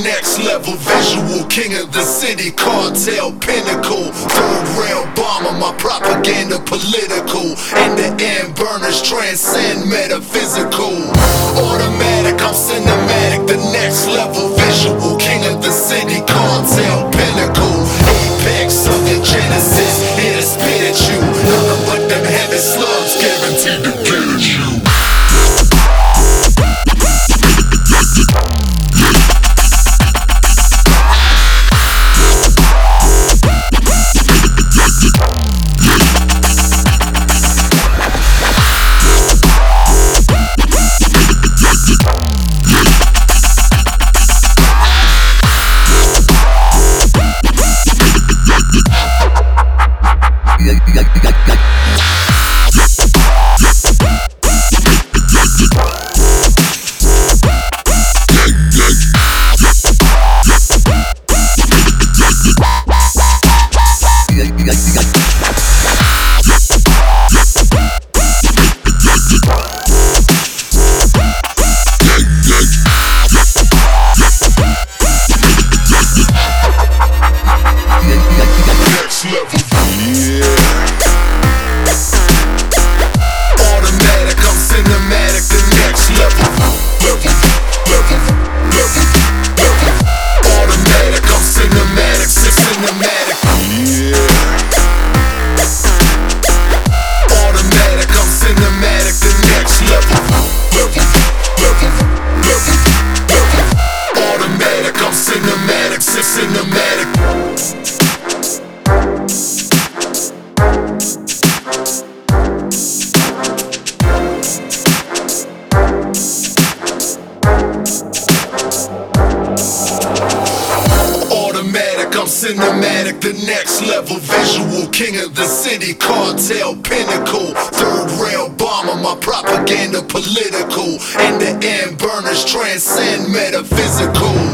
next level visual, king of the city, cartel pinnacle. Third rail bomber, my propaganda political. In the end, burners transcend metaphysical. Automatic, I'm cinematic, the next level visual, king of the city, cartel pinnacle. Apex of the genesis, here to spit at you. Nothing but them heavy slugs, guaranteed to get at you. Cinematic, the next level visual, king of the city, cartel pinnacle. Third rail bomber, my propaganda political. In the end, burners transcend metaphysical.